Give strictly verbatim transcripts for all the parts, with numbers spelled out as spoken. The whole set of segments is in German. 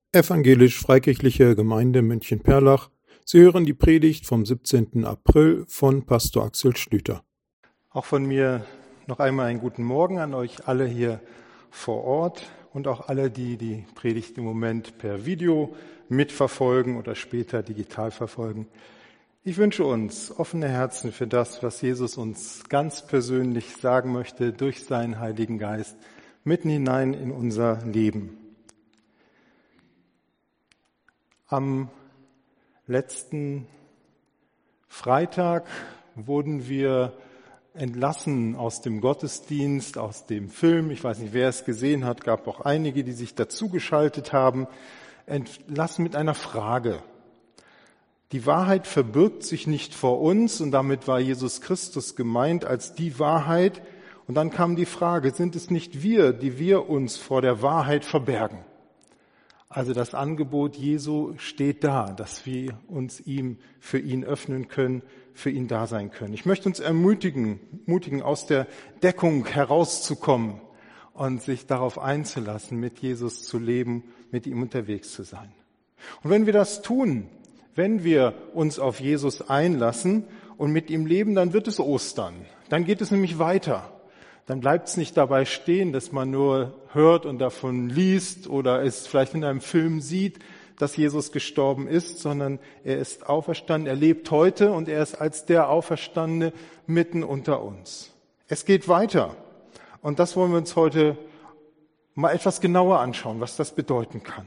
Evangelisch-Freikirchliche Gemeinde München-Perlach. Sie hören die Predigt vom siebzehnten April von Pastor Axel Schlüter. Auch von mir noch einmal einen guten Morgen an euch alle hier vor Ort und auch alle, die die Predigt im Moment per Video mitverfolgen oder später digital verfolgen. Ich wünsche uns offene Herzen für das, was Jesus uns ganz persönlich sagen möchte durch seinen Heiligen Geist mitten hinein in unser Leben. Am letzten Freitag wurden wir entlassen aus dem Gottesdienst, aus dem Film. Ich weiß nicht, wer es gesehen hat, gab auch einige, die sich dazugeschaltet haben. Entlassen mit einer Frage. Die Wahrheit verbirgt sich nicht vor uns und damit war Jesus Christus gemeint als die Wahrheit. Und dann kam die Frage, sind es nicht wir, die wir uns vor der Wahrheit verbergen? Also das Angebot Jesu steht da, dass wir uns ihm für ihn öffnen können, für ihn da sein können. Ich möchte uns ermutigen, ermutigen, aus der Deckung herauszukommen und sich darauf einzulassen, mit Jesus zu leben, mit ihm unterwegs zu sein. Und wenn wir das tun, wenn wir uns auf Jesus einlassen und mit ihm leben, dann wird es Ostern. Dann geht es nämlich weiter. Dann bleibt es nicht dabei stehen, dass man nur hört und davon liest oder es vielleicht in einem Film sieht, dass Jesus gestorben ist, sondern er ist auferstanden, er lebt heute und er ist als der Auferstandene mitten unter uns. Es geht weiter und das wollen wir uns heute mal etwas genauer anschauen, was das bedeuten kann.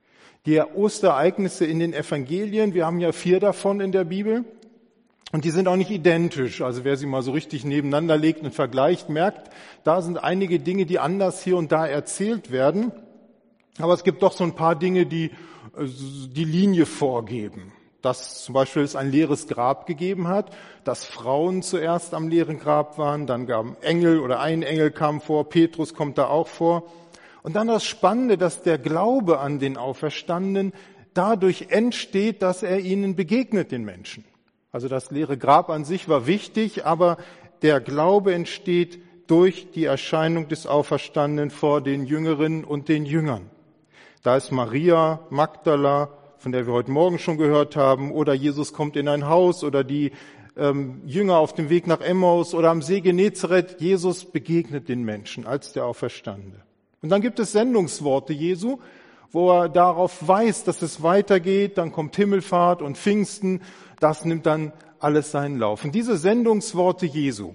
Die Osterereignisse in den Evangelien, wir haben ja vier davon in der Bibel. Und die sind auch nicht identisch. Also wer sie mal so richtig nebeneinander legt und vergleicht, merkt, da sind einige Dinge, die anders hier und da erzählt werden. Aber es gibt doch so ein paar Dinge, die die Linie vorgeben. Dass zum Beispiel es ein leeres Grab gegeben hat, dass Frauen zuerst am leeren Grab waren, dann gaben Engel oder ein Engel kam vor, Petrus kommt da auch vor. Und dann das Spannende, dass der Glaube an den Auferstandenen dadurch entsteht, dass er ihnen begegnet, den Menschen. Also das leere Grab an sich war wichtig, aber der Glaube entsteht durch die Erscheinung des Auferstandenen vor den Jüngerinnen und den Jüngern. Da ist Maria Magdala, von der wir heute Morgen schon gehört haben, oder Jesus kommt in ein Haus, oder die ähm, Jünger auf dem Weg nach Emmaus oder am See Genezareth. Jesus begegnet den Menschen als der Auferstandene. Und dann gibt es Sendungsworte Jesu, wo er darauf weist, dass es weitergeht. Dann kommt Himmelfahrt und Pfingsten. Das nimmt dann alles seinen Lauf. Und diese Sendungsworte Jesu,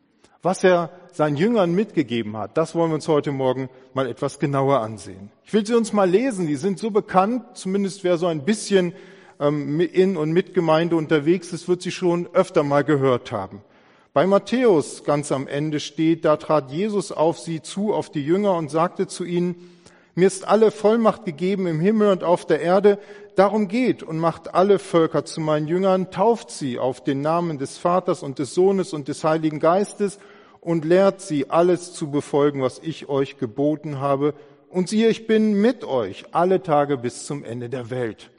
was er seinen Jüngern mitgegeben hat, das wollen wir uns heute Morgen mal etwas genauer ansehen. Ich will sie uns mal lesen, die sind so bekannt, zumindest wer so ein bisschen ähm, in und mit Gemeinde unterwegs ist, wird sie schon öfter mal gehört haben. Bei Matthäus ganz am Ende steht, da trat Jesus auf sie zu, auf die Jünger und sagte zu ihnen, mir ist alle Vollmacht gegeben im Himmel und auf der Erde. Darum geht und macht alle Völker zu meinen Jüngern, tauft sie auf den Namen des Vaters und des Sohnes und des Heiligen Geistes und lehrt sie, alles zu befolgen, was ich euch geboten habe. Und siehe, ich bin mit euch alle Tage bis zum Ende der Welt.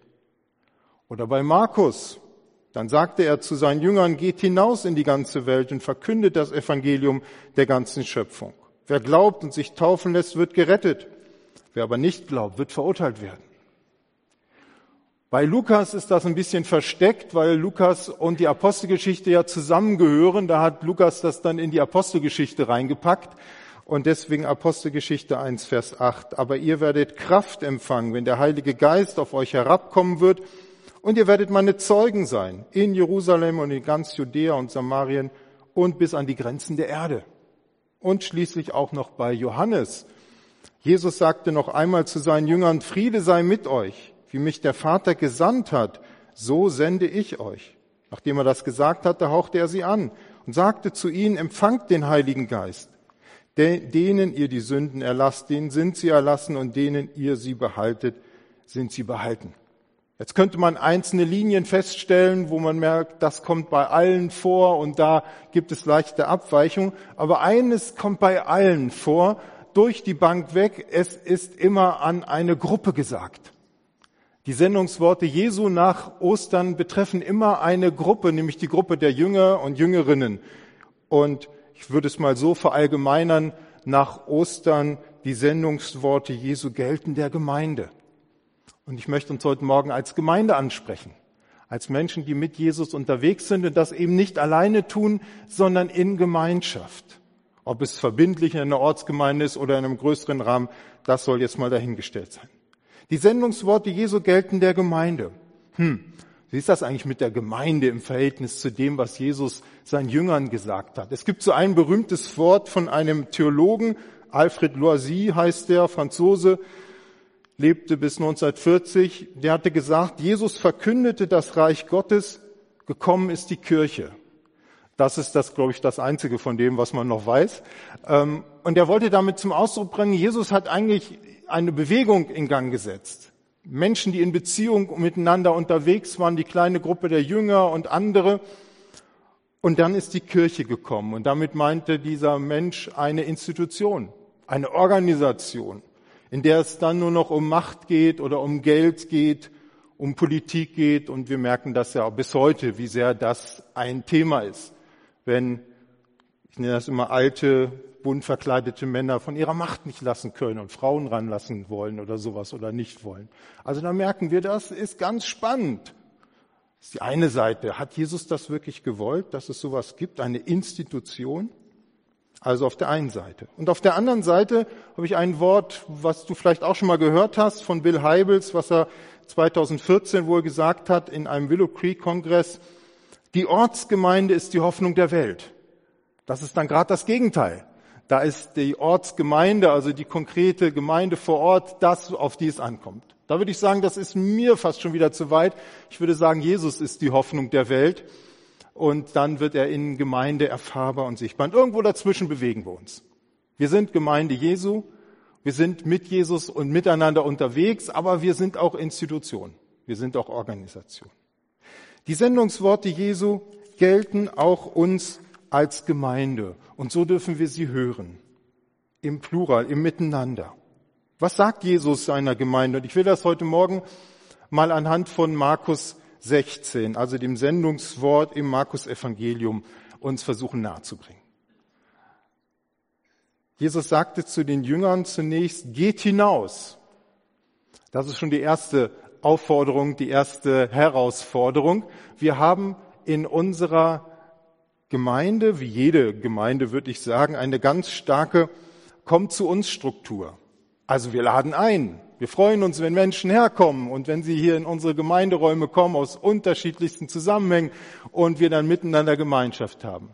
Oder bei Markus, dann sagte er zu seinen Jüngern, geht hinaus in die ganze Welt und verkündet das Evangelium der ganzen Schöpfung. Wer glaubt und sich taufen lässt, wird gerettet. Wer aber nicht glaubt, wird verurteilt werden. Bei Lukas ist das ein bisschen versteckt, weil Lukas und die Apostelgeschichte ja zusammengehören. Da hat Lukas das dann in die Apostelgeschichte reingepackt und deswegen Apostelgeschichte eins, Vers acht. Aber ihr werdet Kraft empfangen, wenn der Heilige Geist auf euch herabkommen wird und ihr werdet meine Zeugen sein in Jerusalem und in ganz Judäa und Samarien und bis an die Grenzen der Erde. Und schließlich auch noch bei Johannes. Jesus sagte noch einmal zu seinen Jüngern, Friede sei mit euch, wie mich der Vater gesandt hat, so sende ich euch. Nachdem er das gesagt hatte, hauchte er sie an und sagte zu ihnen, empfangt den Heiligen Geist. Denen ihr die Sünden erlasst, denen sind sie erlassen und denen ihr sie behaltet, sind sie behalten. Jetzt könnte man einzelne Linien feststellen, wo man merkt, das kommt bei allen vor und da gibt es leichte Abweichungen. Aber eines kommt bei allen vor, durch die Bank weg, es ist immer an eine Gruppe gesagt. Die Sendungsworte Jesu nach Ostern betreffen immer eine Gruppe, nämlich die Gruppe der Jünger und Jüngerinnen. Und ich würde es mal so verallgemeinern, nach Ostern die Sendungsworte Jesu gelten der Gemeinde. Und ich möchte uns heute Morgen als Gemeinde ansprechen, als Menschen, die mit Jesus unterwegs sind und das eben nicht alleine tun, sondern in Gemeinschaft. Ob es verbindlich in einer Ortsgemeinde ist oder in einem größeren Rahmen, das soll jetzt mal dahingestellt sein. Die Sendungsworte Jesu gelten der Gemeinde. Hm, wie ist das eigentlich mit der Gemeinde im Verhältnis zu dem, was Jesus seinen Jüngern gesagt hat? Es gibt so ein berühmtes Wort von einem Theologen, Alfred Loisy heißt der, Franzose, lebte bis neunzehnhundertvierzig. Der hatte gesagt, Jesus verkündete das Reich Gottes, gekommen ist die Kirche. Das ist das, glaube ich, das Einzige von dem, was man noch weiß. Und er wollte damit zum Ausdruck bringen, Jesus hat eigentlich eine Bewegung in Gang gesetzt. Menschen, die in Beziehung miteinander unterwegs waren, die kleine Gruppe der Jünger und andere. Und dann ist die Kirche gekommen. Und damit meinte dieser Mensch eine Institution, eine Organisation, in der es dann nur noch um Macht geht oder um Geld geht, um Politik geht. Und wir merken das ja auch bis heute, wie sehr das ein Thema ist. Wenn, ich nenne das immer, alte, bunt verkleidete Männer von ihrer Macht nicht lassen können und Frauen ranlassen wollen oder sowas oder nicht wollen. Also da merken wir, das ist ganz spannend. Das ist die eine Seite. Hat Jesus das wirklich gewollt, dass es sowas gibt, eine Institution? Also auf der einen Seite. Und auf der anderen Seite habe ich ein Wort, was du vielleicht auch schon mal gehört hast, von Bill Hybels, was er zweitausendvierzehn wohl gesagt hat in einem Willow Creek Kongress. Die Ortsgemeinde ist die Hoffnung der Welt. Das ist dann gerade das Gegenteil. Da ist die Ortsgemeinde, also die konkrete Gemeinde vor Ort, das, auf die es ankommt. Da würde ich sagen, das ist mir fast schon wieder zu weit. Ich würde sagen, Jesus ist die Hoffnung der Welt. Und dann wird er in Gemeinde erfahrbar und sichtbar. Und irgendwo dazwischen bewegen wir uns. Wir sind Gemeinde Jesu. Wir sind mit Jesus und miteinander unterwegs, aber wir sind auch Institution. Wir sind auch Organisation. Die Sendungsworte Jesu gelten auch uns als Gemeinde. Und so dürfen wir sie hören. Im Plural, im Miteinander. Was sagt Jesus seiner Gemeinde? Und ich will das heute Morgen mal anhand von Markus sechzehn, also dem Sendungswort im Markus-Evangelium, uns versuchen nahezubringen. Jesus sagte zu den Jüngern zunächst, geht hinaus. Das ist schon die erste Aufforderung, die erste Herausforderung. Wir haben in unserer Gemeinde, wie jede Gemeinde würde ich sagen, eine ganz starke Kommt-zu-uns-Struktur. Also wir laden ein. Wir freuen uns, wenn Menschen herkommen und wenn sie hier in unsere Gemeinderäume kommen aus unterschiedlichsten Zusammenhängen und wir dann miteinander Gemeinschaft haben.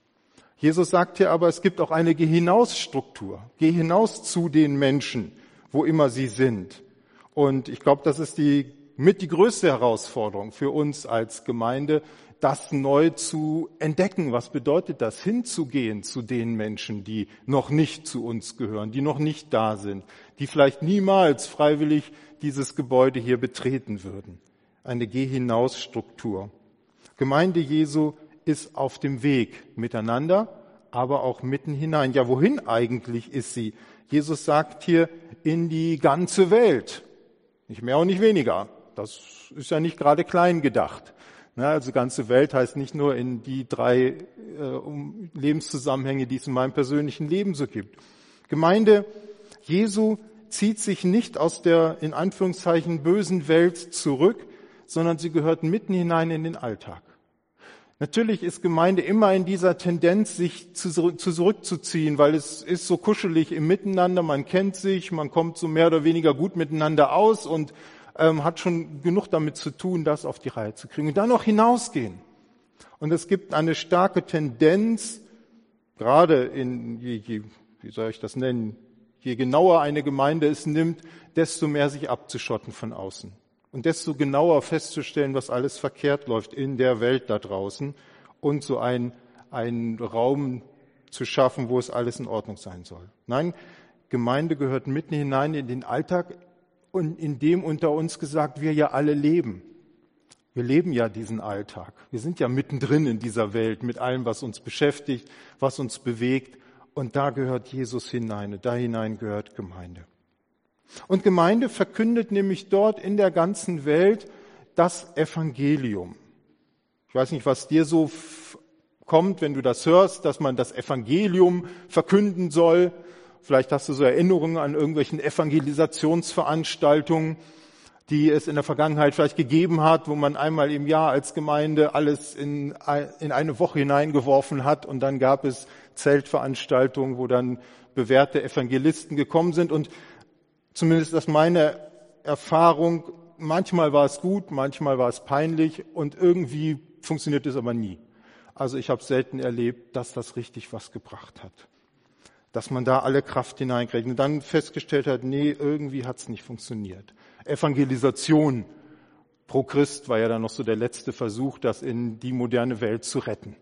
Jesus sagt hier aber, es gibt auch eine Geh-hinaus-Struktur. Geh hinaus zu den Menschen, wo immer sie sind. Und ich glaube, das ist die mit die größte Herausforderung für uns als Gemeinde, das neu zu entdecken. Was bedeutet das, hinzugehen zu den Menschen, die noch nicht zu uns gehören, die noch nicht da sind, die vielleicht niemals freiwillig dieses Gebäude hier betreten würden. Eine Geh-hinaus-Struktur. Gemeinde Jesu ist auf dem Weg miteinander, aber auch mitten hinein. Ja, wohin eigentlich ist sie? Jesus sagt hier, in die ganze Welt. Nicht mehr und nicht weniger. Das ist ja nicht gerade klein gedacht. Also ganze Welt heißt nicht nur in die drei äh, Lebenszusammenhänge, die es in meinem persönlichen Leben so gibt. Gemeinde Jesu zieht sich nicht aus der, in Anführungszeichen, bösen Welt zurück, sondern sie gehört mitten hinein in den Alltag. Natürlich ist Gemeinde immer in dieser Tendenz, sich zu, zu zurückzuziehen, weil es ist so kuschelig im Miteinander, man kennt sich, man kommt so mehr oder weniger gut miteinander aus und ähm, hat schon genug damit zu tun, das auf die Reihe zu kriegen. Und dann noch hinausgehen. Und es gibt eine starke Tendenz, gerade in, je, je, wie soll ich das nennen, je genauer eine Gemeinde es nimmt, desto mehr sich abzuschotten von außen. Und desto genauer festzustellen, was alles verkehrt läuft in der Welt da draußen und so ein, einen Raum zu schaffen, wo es alles in Ordnung sein soll. Nein, Gemeinde gehört mitten hinein in den Alltag und in dem unter uns gesagt, wir ja alle leben. Wir leben ja diesen Alltag. Wir sind ja mittendrin in dieser Welt mit allem, was uns beschäftigt, was uns bewegt. Und da gehört Jesus hinein, da hinein gehört Gemeinde. Und Gemeinde verkündet nämlich dort in der ganzen Welt das Evangelium. Ich weiß nicht, was dir so f- kommt, wenn du das hörst, dass man das Evangelium verkünden soll. Vielleicht hast du so Erinnerungen an irgendwelchen Evangelisationsveranstaltungen. die es in der Vergangenheit vielleicht gegeben hat, wo man einmal im Jahr als Gemeinde alles in, in eine Woche hineingeworfen hat und dann gab es Zeltveranstaltungen, wo dann bewährte Evangelisten gekommen sind und zumindest das meine Erfahrung, manchmal war es gut, manchmal war es peinlich und irgendwie funktioniert es aber nie. Also ich habe selten erlebt, dass das richtig was gebracht hat. Dass man da alle Kraft hineinkriegt und dann festgestellt hat, nee, irgendwie hat es nicht funktioniert. Evangelisation pro Christ war ja dann noch so der letzte Versuch, das in die moderne Welt zu retten.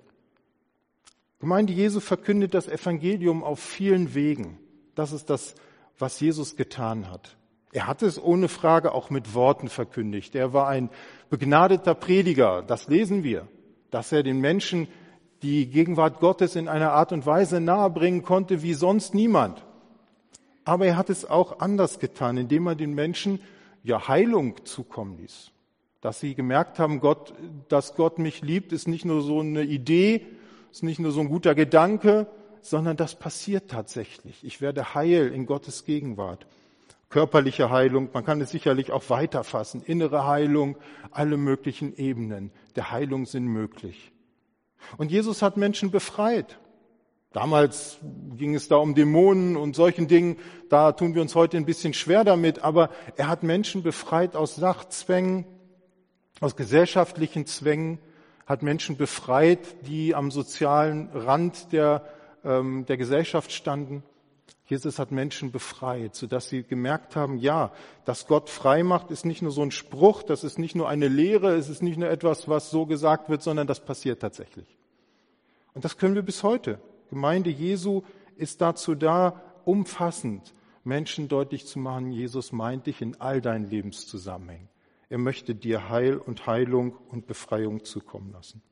Gemeinde Jesu verkündet das Evangelium auf vielen Wegen. Das ist das, was Jesus getan hat. Er hat es ohne Frage auch mit Worten verkündigt. Er war ein begnadeter Prediger, das lesen wir, dass er den Menschen die Gegenwart Gottes in einer Art und Weise nahebringen konnte wie sonst niemand. Aber er hat es auch anders getan, indem er den Menschen ja Heilung zukommen ließ. Dass sie gemerkt haben, Gott, dass Gott mich liebt, ist nicht nur so eine Idee, ist nicht nur so ein guter Gedanke, sondern das passiert tatsächlich. Ich werde heil in Gottes Gegenwart. Körperliche Heilung, man kann es sicherlich auch weiterfassen. Innere Heilung, alle möglichen Ebenen der Heilung sind möglich. Und Jesus hat Menschen befreit. Damals ging es da um Dämonen und solchen Dingen, da tun wir uns heute ein bisschen schwer damit, aber er hat Menschen befreit aus Sachzwängen, aus gesellschaftlichen Zwängen, hat Menschen befreit, die am sozialen Rand der, ähm, der Gesellschaft standen. Jesus hat Menschen befreit, sodass sie gemerkt haben, ja, dass Gott frei macht, ist nicht nur so ein Spruch, das ist nicht nur eine Lehre, es ist nicht nur etwas, was so gesagt wird, sondern das passiert tatsächlich. Und das können wir bis heute. Gemeinde Jesu ist dazu da, umfassend Menschen deutlich zu machen, Jesus meint dich in all deinen Lebenszusammenhängen. Er möchte dir Heil und Heilung und Befreiung zukommen lassen.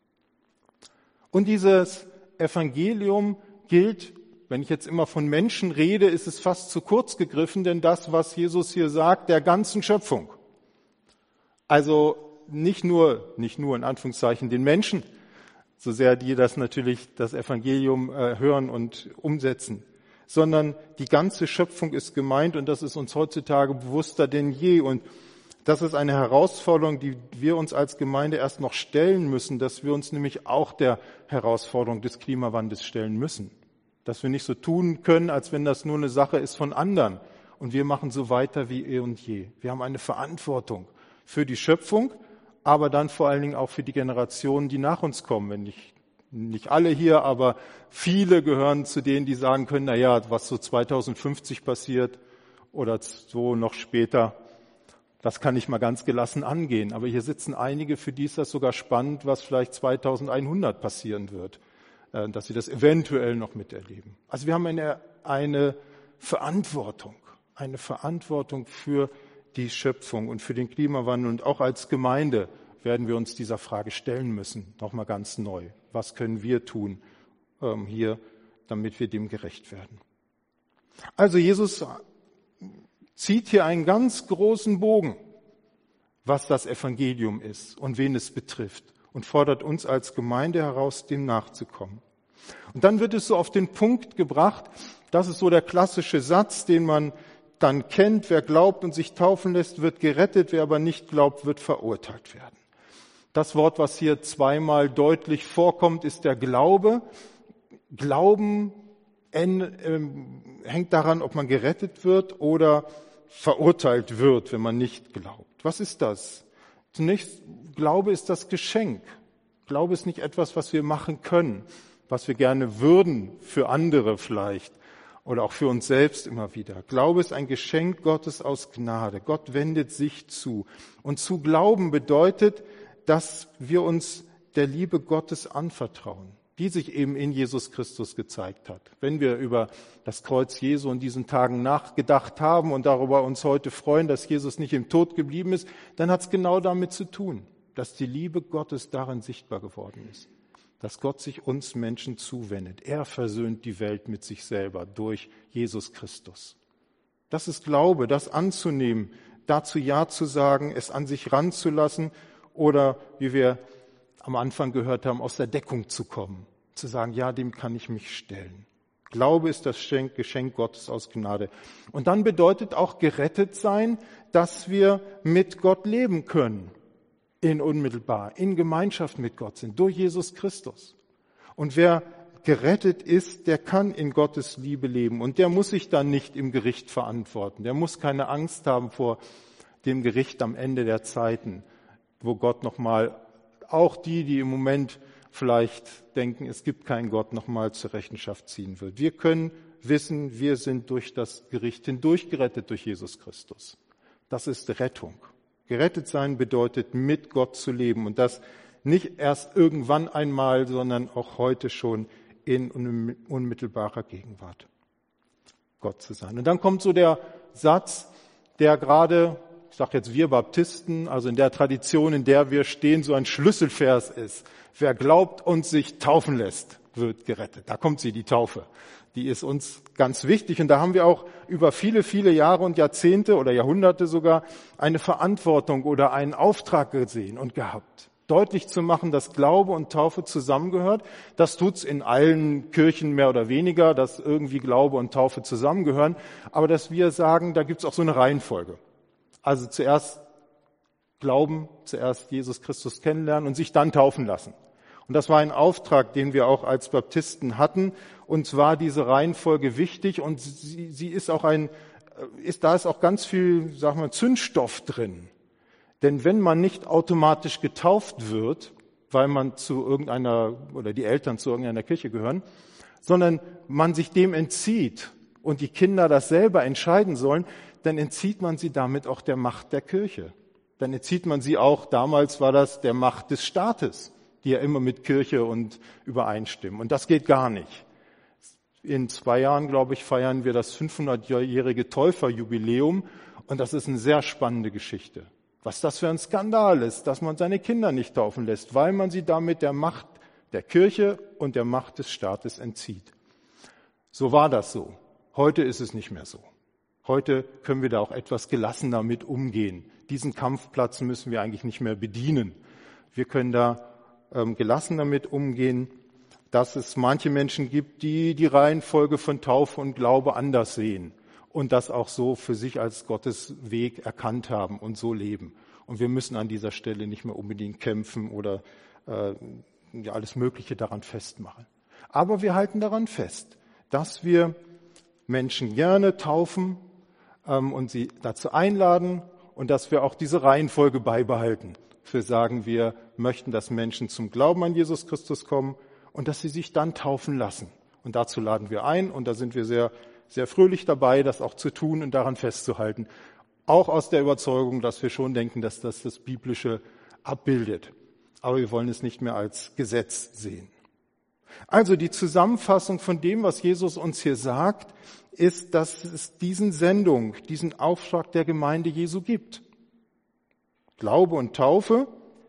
Und dieses Evangelium gilt, wenn ich jetzt immer von Menschen rede, ist es fast zu kurz gegriffen, denn das, was Jesus hier sagt, der ganzen Schöpfung. Also nicht nur, nicht nur in Anführungszeichen den Menschen, so sehr die das natürlich, das Evangelium äh, hören und umsetzen, sondern die ganze Schöpfung ist gemeint und das ist uns heutzutage bewusster denn je. Und das ist eine Herausforderung, die wir uns als Gemeinde erst noch stellen müssen, dass wir uns nämlich auch der Herausforderung des Klimawandels stellen müssen. Dass wir nicht so tun können, als wenn das nur eine Sache ist von anderen. Und wir machen so weiter wie eh und je. Wir haben eine Verantwortung für die Schöpfung, aber dann vor allen Dingen auch für die Generationen, die nach uns kommen. Wenn nicht, nicht alle hier, aber viele gehören zu denen, die sagen können, na ja, was so zweitausendfünfzig passiert oder so noch später, das kann ich mal ganz gelassen angehen. Aber hier sitzen einige, für die ist das sogar spannend, was vielleicht zweitausendeinhundert passieren wird, dass sie das eventuell noch miterleben. Also wir haben eine, eine Verantwortung, eine Verantwortung für die Schöpfung und für den Klimawandel. Und auch als Gemeinde werden wir uns dieser Frage stellen müssen, nochmal ganz neu. Was können wir tun ähm, hier, damit wir dem gerecht werden? Also Jesus zieht hier einen ganz großen Bogen, was das Evangelium ist und wen es betrifft und fordert uns als Gemeinde heraus, dem nachzukommen. Und dann wird es so auf den Punkt gebracht, das ist so der klassische Satz, den man dann kennt, wer glaubt und sich taufen lässt, wird gerettet, wer aber nicht glaubt, wird verurteilt werden. Das Wort, was hier zweimal deutlich vorkommt, ist der Glaube. Glauben hängt daran, ob man gerettet wird oder verurteilt wird, wenn man nicht glaubt. Was ist das? Zunächst, Glaube ist das Geschenk. Glaube ist nicht etwas, was wir machen können, was wir gerne würden für andere vielleicht oder auch für uns selbst immer wieder. Glaube ist ein Geschenk Gottes aus Gnade. Gott wendet sich zu. Und zu glauben bedeutet, dass wir uns der Liebe Gottes anvertrauen, die sich eben in Jesus Christus gezeigt hat. Wenn wir über das Kreuz Jesu in diesen Tagen nachgedacht haben und darüber uns heute freuen, dass Jesus nicht im Tod geblieben ist, dann hat es genau damit zu tun, dass die Liebe Gottes darin sichtbar geworden ist. Dass Gott sich uns Menschen zuwendet. Er versöhnt die Welt mit sich selber durch Jesus Christus. Das ist Glaube, das anzunehmen, dazu Ja zu sagen, es an sich ranzulassen oder, wie wir am Anfang gehört haben, aus der Deckung zu kommen. Zu sagen, ja, dem kann ich mich stellen. Glaube ist das Geschenk Gottes aus Gnade. Und dann bedeutet auch gerettet sein, dass wir mit Gott leben können, in unmittelbar, in Gemeinschaft mit Gott sind, durch Jesus Christus. Und wer gerettet ist, der kann in Gottes Liebe leben und der muss sich dann nicht im Gericht verantworten. Der muss keine Angst haben vor dem Gericht am Ende der Zeiten, wo Gott nochmal, auch die, die im Moment vielleicht denken, es gibt keinen Gott, nochmal zur Rechenschaft ziehen wird. Wir können wissen, wir sind durch das Gericht hindurch gerettet durch Jesus Christus. Das ist Rettung. Gerettet sein bedeutet, mit Gott zu leben und das nicht erst irgendwann einmal, sondern auch heute schon in unmittelbarer Gegenwart Gott zu sein. Und dann kommt so der Satz, der gerade, ich sage jetzt wir Baptisten, also in der Tradition, in der wir stehen, so ein Schlüsselvers ist. Wer glaubt und sich taufen lässt, wird gerettet. Da kommt sie, die Taufe. Die ist uns ganz wichtig. Und da haben wir auch über viele, viele Jahre und Jahrzehnte oder Jahrhunderte sogar eine Verantwortung oder einen Auftrag gesehen und gehabt. Deutlich zu machen, dass Glaube und Taufe zusammengehört. Das tut's in allen Kirchen mehr oder weniger, dass irgendwie Glaube und Taufe zusammengehören. Aber dass wir sagen, da gibt's auch so eine Reihenfolge. Also zuerst glauben, zuerst Jesus Christus kennenlernen und sich dann taufen lassen. Und das war ein Auftrag, den wir auch als Baptisten hatten. Uns war diese Reihenfolge wichtig und sie, sie ist auch ein, ist, da ist auch ganz viel, sagen wir, Zündstoff drin. Denn wenn man nicht automatisch getauft wird, weil man zu irgendeiner oder die Eltern zu irgendeiner Kirche gehören, sondern man sich dem entzieht und die Kinder das selber entscheiden sollen, dann entzieht man sie damit auch der Macht der Kirche. Dann entzieht man sie auch, damals war das der Macht des Staates, die ja immer mit Kirche und übereinstimmen. Und das geht gar nicht. In zwei Jahren, glaube ich, feiern wir das fünfhundertjährige Täuferjubiläum und das ist eine sehr spannende Geschichte. Was das für ein Skandal ist, dass man seine Kinder nicht taufen lässt, weil man sie damit der Macht der Kirche und der Macht des Staates entzieht. So war das so. Heute ist es nicht mehr so. Heute können wir da auch etwas gelassener mit umgehen. Diesen Kampfplatz müssen wir eigentlich nicht mehr bedienen. Wir können da ähm, gelassen damit umgehen, dass es manche Menschen gibt, die die Reihenfolge von Taufe und Glaube anders sehen und das auch so für sich als Gottes Weg erkannt haben und so leben. Und wir müssen an dieser Stelle nicht mehr unbedingt kämpfen oder äh, ja, alles Mögliche daran festmachen. Aber wir halten daran fest, dass wir Menschen gerne taufen ähm, und sie dazu einladen und dass wir auch diese Reihenfolge beibehalten. Wir sagen, wir möchten, dass Menschen zum Glauben an Jesus Christus kommen und dass sie sich dann taufen lassen. Und dazu laden wir ein und da sind wir sehr, sehr fröhlich dabei, das auch zu tun und daran festzuhalten. Auch aus der Überzeugung, dass wir schon denken, dass das das Biblische abbildet. Aber wir wollen es nicht mehr als Gesetz sehen. Also die Zusammenfassung von dem, was Jesus uns hier sagt, ist, dass es diesen Sendung, diesen Auftrag der Gemeinde Jesu gibt. Glaube und Taufe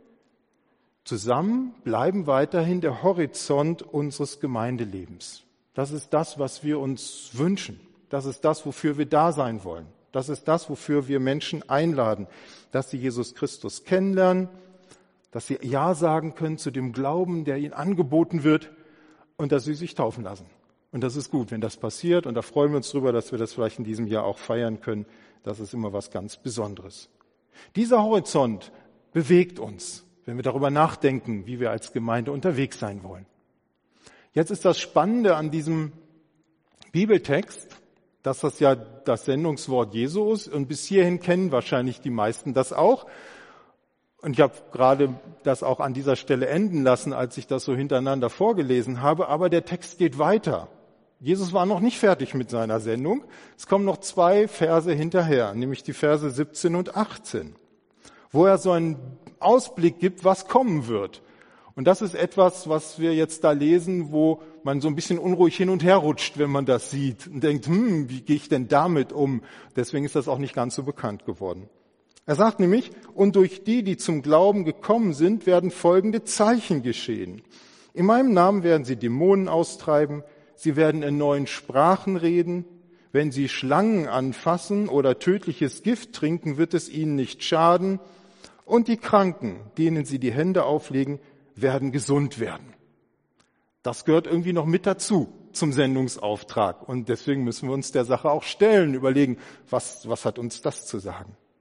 zusammen bleiben weiterhin der Horizont unseres Gemeindelebens. Das ist das, was wir uns wünschen. Das ist das, wofür wir da sein wollen. Das ist das, wofür wir Menschen einladen, dass sie Jesus Christus kennenlernen, dass sie Ja sagen können zu dem Glauben, der ihnen angeboten wird und dass sie sich taufen lassen. Und das ist gut, wenn das passiert. Und da freuen wir uns drüber, dass wir das vielleicht in diesem Jahr auch feiern können. Das ist immer was ganz Besonderes. Dieser Horizont bewegt uns, wenn wir darüber nachdenken, wie wir als Gemeinde unterwegs sein wollen. Jetzt ist das Spannende an diesem Bibeltext, dass das ja das Sendungswort Jesu ist und bis hierhin kennen wahrscheinlich die meisten das auch. Und ich habe gerade das auch an dieser Stelle enden lassen, als ich das so hintereinander vorgelesen habe, aber der Text geht weiter. Jesus war noch nicht fertig mit seiner Sendung. Es kommen noch zwei Verse hinterher, nämlich die Verse siebzehn und achtzehn, wo er so einen Ausblick gibt, was kommen wird. Und das ist etwas, was wir jetzt da lesen, wo man so ein bisschen unruhig hin und her rutscht, wenn man das sieht und denkt, hm, wie gehe ich denn damit um? Deswegen ist das auch nicht ganz so bekannt geworden. Er sagt nämlich, und durch die, die zum Glauben gekommen sind, werden folgende Zeichen geschehen. In meinem Namen werden sie Dämonen austreiben, sie werden in neuen Sprachen reden, wenn sie Schlangen anfassen oder tödliches Gift trinken, wird es ihnen nicht schaden, und die Kranken, denen sie die Hände auflegen, werden gesund werden. Das gehört irgendwie noch mit dazu zum Sendungsauftrag und deswegen müssen wir uns der Sache auch stellen, überlegen, was, was hat uns das zu sagen.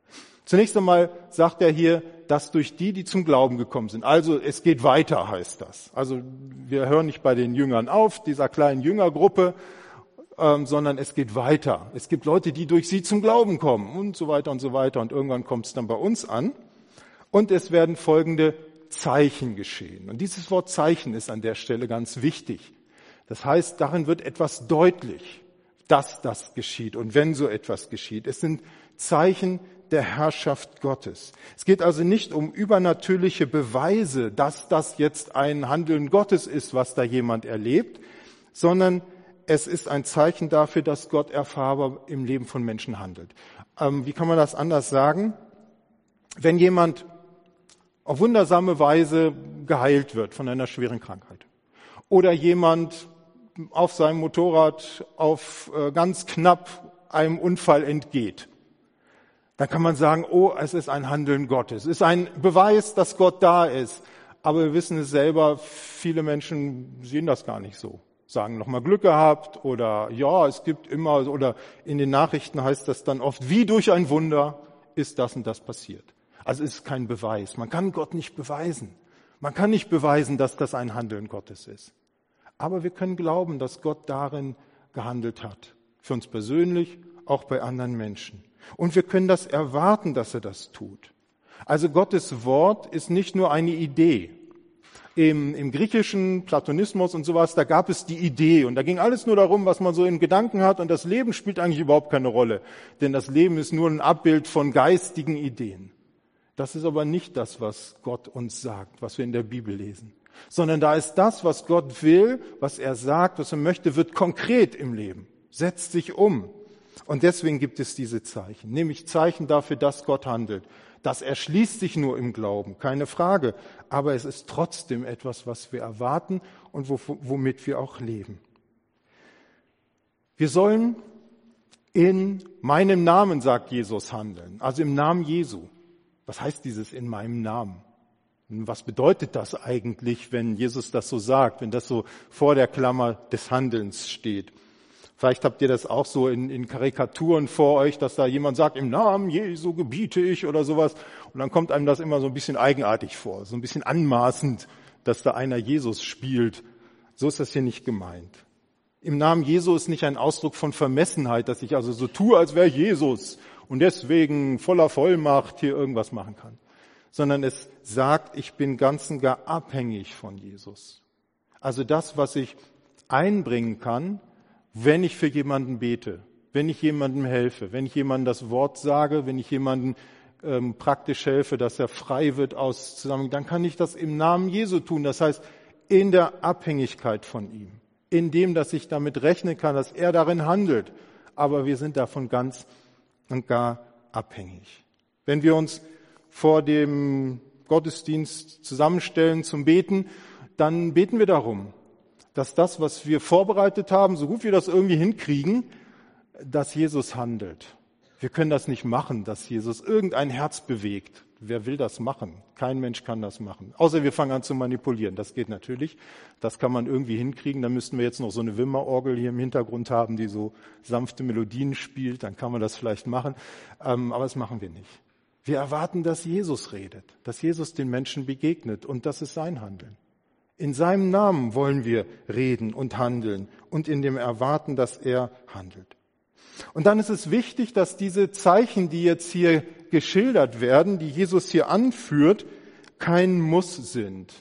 Zunächst einmal sagt er hier, dass durch die, die zum Glauben gekommen sind. Also es geht weiter, heißt das. Also wir hören nicht bei den Jüngern auf, dieser kleinen Jüngergruppe, ähm, sondern es geht weiter. Es gibt Leute, die durch sie zum Glauben kommen und so weiter und so weiter. Und irgendwann kommt es dann bei uns an. Und es werden folgende Zeichen geschehen. Und dieses Wort Zeichen ist an der Stelle ganz wichtig. Das heißt, darin wird etwas deutlich, dass das geschieht und wenn so etwas geschieht. Es sind Zeichen der Herrschaft Gottes. Es geht also nicht um übernatürliche Beweise, dass das jetzt ein Handeln Gottes ist, was da jemand erlebt, sondern es ist ein Zeichen dafür, dass Gott erfahrbar im Leben von Menschen handelt. Ähm, wie kann man das anders sagen? Wenn jemand auf wundersame Weise geheilt wird von einer schweren Krankheit oder jemand auf seinem Motorrad auf äh, ganz knapp einem Unfall entgeht, dann kann man sagen, oh, es ist ein Handeln Gottes. Es ist ein Beweis, dass Gott da ist. Aber wir wissen es selber, viele Menschen sehen das gar nicht so. Sagen nochmal Glück gehabt oder ja, es gibt immer, oder in den Nachrichten heißt das dann oft, wie durch ein Wunder ist das und das passiert. Also es ist kein Beweis. Man kann Gott nicht beweisen. Man kann nicht beweisen, dass das ein Handeln Gottes ist. Aber wir können glauben, dass Gott darin gehandelt hat. Für uns persönlich, auch bei anderen Menschen. Und wir können das erwarten, dass er das tut. Also Gottes Wort ist nicht nur eine Idee. Im, im griechischen Platonismus und sowas, da gab es die Idee. Und da ging alles nur darum, was man so in Gedanken hat. Und das Leben spielt eigentlich überhaupt keine Rolle. Denn das Leben ist nur ein Abbild von geistigen Ideen. Das ist aber nicht das, was Gott uns sagt, was wir in der Bibel lesen. Sondern da ist das, was Gott will, was er sagt, was er möchte, wird konkret im Leben, setzt sich um. Und deswegen gibt es diese Zeichen, nämlich Zeichen dafür, dass Gott handelt. Das erschließt sich nur im Glauben, keine Frage. Aber es ist trotzdem etwas, was wir erwarten und womit wir auch leben. Wir sollen in meinem Namen, sagt Jesus, handeln. Also im Namen Jesu. Was heißt dieses in meinem Namen? Was bedeutet das eigentlich, wenn Jesus das so sagt, wenn das so vor der Klammer des Handelns steht? Vielleicht habt ihr das auch so in, in Karikaturen vor euch, dass da jemand sagt, im Namen Jesu gebiete ich oder sowas. Und dann kommt einem das immer so ein bisschen eigenartig vor, so ein bisschen anmaßend, dass da einer Jesus spielt. So ist das hier nicht gemeint. Im Namen Jesu ist nicht ein Ausdruck von Vermessenheit, dass ich also so tue, als wäre Jesus und deswegen voller Vollmacht hier irgendwas machen kann. Sondern es sagt, ich bin ganz und gar abhängig von Jesus. Also das, was ich einbringen kann, wenn ich für jemanden bete, wenn ich jemandem helfe, wenn ich jemandem das Wort sage, wenn ich jemandem ähm, praktisch helfe, dass er frei wird aus Zusammenhang, dann kann ich das im Namen Jesu tun. Das heißt, in der Abhängigkeit von ihm, in dem, dass ich damit rechnen kann, dass er darin handelt. Aber wir sind davon ganz und gar abhängig. Wenn wir uns vor dem Gottesdienst zusammenstellen zum Beten, dann beten wir darum, dass das, was wir vorbereitet haben, so gut wir das irgendwie hinkriegen, dass Jesus handelt. Wir können das nicht machen, dass Jesus irgendein Herz bewegt. Wer will das machen? Kein Mensch kann das machen. Außer wir fangen an zu manipulieren. Das geht natürlich. Das kann man irgendwie hinkriegen. Dann müssten wir jetzt noch so eine Wimmerorgel hier im Hintergrund haben, die so sanfte Melodien spielt. Dann kann man das vielleicht machen. Aber das machen wir nicht. Wir erwarten, dass Jesus redet, dass Jesus den Menschen begegnet. Und das ist sein Handeln. In seinem Namen wollen wir reden und handeln und in dem Erwarten, dass er handelt. Und dann ist es wichtig, dass diese Zeichen, die jetzt hier geschildert werden, die Jesus hier anführt, kein Muss sind.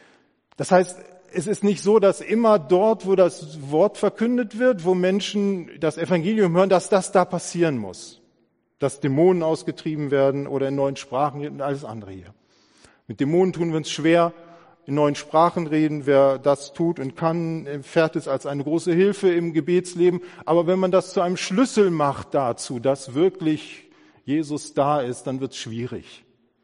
Das heißt, es ist nicht so, dass immer dort, wo das Wort verkündet wird, wo Menschen das Evangelium hören, dass das da passieren muss. Dass Dämonen ausgetrieben werden oder in neuen Sprachen und alles andere hier. Mit Dämonen tun wir uns schwer. In neuen Sprachen reden, wer das tut und kann, erfährt es als eine große Hilfe im Gebetsleben. Aber wenn man das zu einem Schlüssel macht dazu, dass wirklich Jesus da ist, dann wird es schwierig.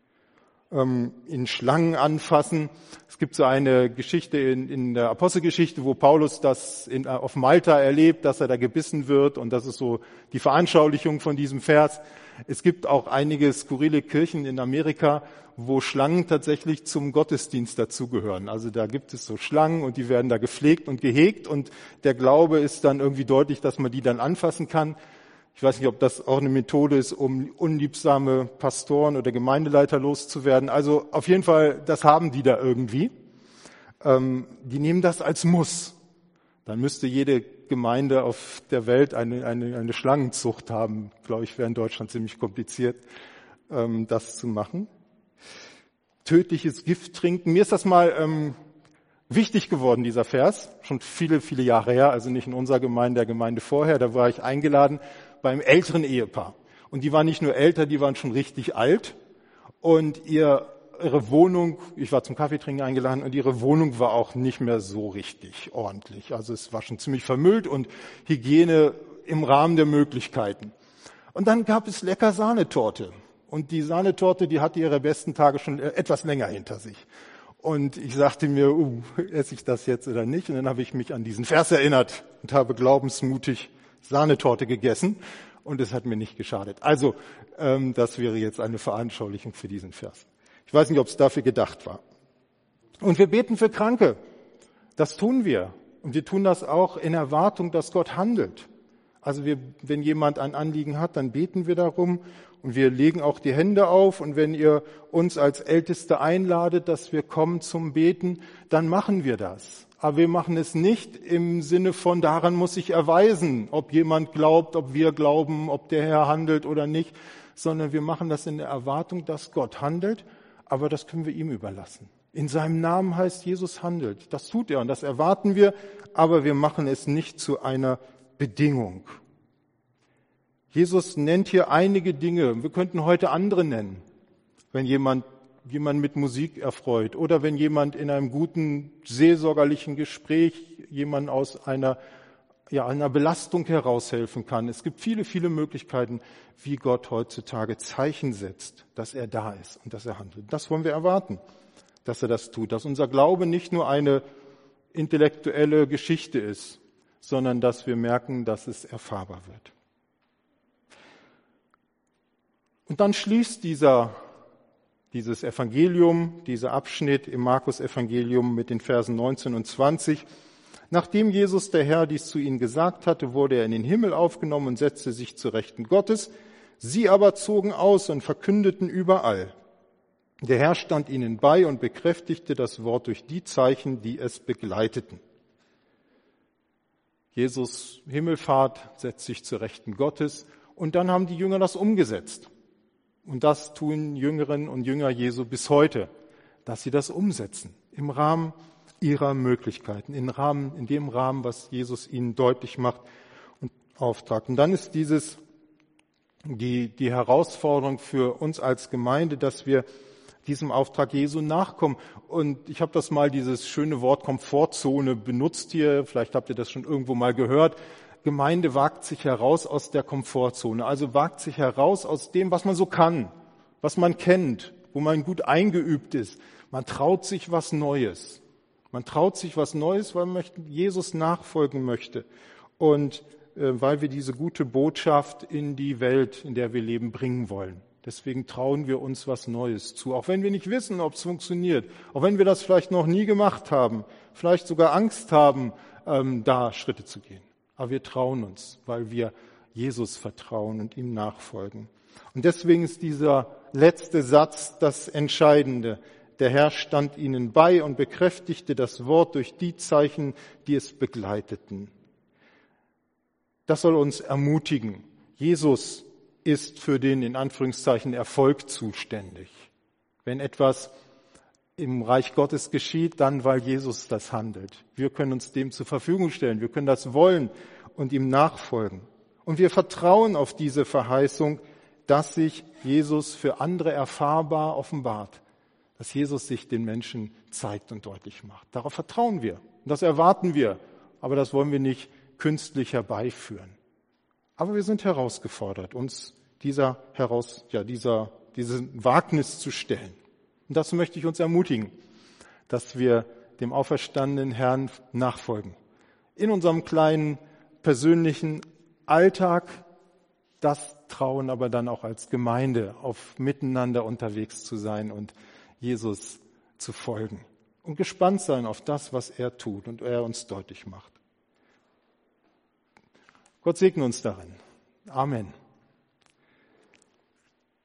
Ähm, in Schlangen anfassen. Es gibt so eine Geschichte in, in der Apostelgeschichte, wo Paulus das in, auf Malta erlebt, dass er da gebissen wird. Und das ist so die Veranschaulichung von diesem Vers. Es gibt auch einige skurrile Kirchen in Amerika, wo Schlangen tatsächlich zum Gottesdienst dazugehören. Also da gibt es so Schlangen und die werden da gepflegt und gehegt und der Glaube ist dann irgendwie deutlich, dass man die dann anfassen kann. Ich weiß nicht, ob das auch eine Methode ist, um unliebsame Pastoren oder Gemeindeleiter loszuwerden. Also auf jeden Fall, das haben die da irgendwie. Ähm, die nehmen das als Muss. Dann müsste jede Gemeinde auf der Welt eine, eine, eine Schlangenzucht haben. Glaube ich, wäre in Deutschland ziemlich kompliziert, ähm, das zu machen. Tödliches Gift trinken. Mir ist das mal ähm, wichtig geworden, dieser Vers. Schon viele, viele Jahre her. Also nicht in unserer Gemeinde, der Gemeinde vorher. Da war ich eingeladen beim älteren Ehepaar. Und die waren nicht nur älter, die waren schon richtig alt. Und ihr, ihre Wohnung, ich war zum Kaffeetrinken eingeladen, und ihre Wohnung war auch nicht mehr so richtig ordentlich. Also es war schon ziemlich vermüllt und Hygiene im Rahmen der Möglichkeiten. Und dann gab es lecker Sahnetorte. Und die Sahnetorte, die hatte ihre besten Tage schon etwas länger hinter sich. Und ich sagte mir, uh, esse ich das jetzt oder nicht? Und dann habe ich mich an diesen Vers erinnert und habe glaubensmutig Sahnetorte gegessen, und es hat mir nicht geschadet. Also, ähm, das wäre jetzt eine Veranschaulichung für diesen Vers. Ich weiß nicht, ob es dafür gedacht war. Und wir beten für Kranke. Das tun wir. Und wir tun das auch in Erwartung, dass Gott handelt. Also wir, wenn jemand ein Anliegen hat, dann beten wir darum, und wir legen auch die Hände auf. Und wenn ihr uns als Älteste einladet, dass wir kommen zum Beten, dann machen wir das. Aber wir machen es nicht im Sinne von, daran muss sich erweisen, ob jemand glaubt, ob wir glauben, ob der Herr handelt oder nicht, sondern wir machen das in der Erwartung, dass Gott handelt, aber das können wir ihm überlassen. In seinem Namen heißt Jesus handelt. Das tut er und das erwarten wir, aber wir machen es nicht zu einer Bedingung. Jesus nennt hier einige Dinge. Wir könnten heute andere nennen, wenn jemand jemand mit Musik erfreut oder wenn jemand in einem guten seelsorgerlichen Gespräch jemand aus einer, ja, einer Belastung heraushelfen kann. Es gibt viele, viele Möglichkeiten, wie Gott heutzutage Zeichen setzt, dass er da ist und dass er handelt. Das wollen wir erwarten, dass er das tut, dass unser Glaube nicht nur eine intellektuelle Geschichte ist, sondern dass wir merken, dass es erfahrbar wird. Und dann schließt dieser Dieses Evangelium, dieser Abschnitt im Markus-Evangelium mit den Versen neunzehn und zwanzig. Nachdem Jesus, der Herr, dies zu ihnen gesagt hatte, wurde er in den Himmel aufgenommen und setzte sich zu Rechten Gottes. Sie aber zogen aus und verkündeten überall. Der Herr stand ihnen bei und bekräftigte das Wort durch die Zeichen, die es begleiteten. Jesus Himmelfahrt setzt sich zu Rechten Gottes, und dann haben die Jünger das umgesetzt. Und das tun Jüngerinnen und Jünger Jesu bis heute, dass sie das umsetzen im Rahmen ihrer Möglichkeiten, im Rahmen, in dem Rahmen, was Jesus ihnen deutlich macht und auftragt. Und dann ist dieses die die Herausforderung für uns als Gemeinde, dass wir diesem Auftrag Jesu nachkommen. Und ich habe das mal, dieses schöne Wort Komfortzone benutzt hier. Vielleicht habt ihr das schon irgendwo mal gehört. Gemeinde wagt sich heraus aus der Komfortzone, also wagt sich heraus aus dem, was man so kann, was man kennt, wo man gut eingeübt ist. Man traut sich was Neues. Man traut sich was Neues, weil man Jesus nachfolgen möchte und äh, weil wir diese gute Botschaft in die Welt, in der wir leben, bringen wollen. Deswegen trauen wir uns was Neues zu, auch wenn wir nicht wissen, ob es funktioniert, auch wenn wir das vielleicht noch nie gemacht haben, vielleicht sogar Angst haben, ähm, da Schritte zu gehen. Aber wir trauen uns, weil wir Jesus vertrauen und ihm nachfolgen. Und deswegen ist dieser letzte Satz das Entscheidende. Der Herr stand ihnen bei und bekräftigte das Wort durch die Zeichen, die es begleiteten. Das soll uns ermutigen. Jesus ist für den, in Anführungszeichen, Erfolg zuständig. Wenn etwas im Reich Gottes geschieht, dann weil Jesus das handelt. Wir können uns dem zur Verfügung stellen, wir können das wollen und ihm nachfolgen. Und wir vertrauen auf diese Verheißung, dass sich Jesus für andere erfahrbar offenbart, dass Jesus sich den Menschen zeigt und deutlich macht. Darauf vertrauen wir und das erwarten wir, aber das wollen wir nicht künstlich herbeiführen. Aber wir sind herausgefordert, uns dieser heraus, ja, dieser, diesen Wagnis zu stellen. Und dazu möchte ich uns ermutigen, dass wir dem auferstandenen Herrn nachfolgen. In unserem kleinen persönlichen Alltag, das trauen aber dann auch als Gemeinde auf miteinander unterwegs zu sein und Jesus zu folgen. Und gespannt sein auf das, was er tut und er uns deutlich macht. Gott segne uns darin, Amen.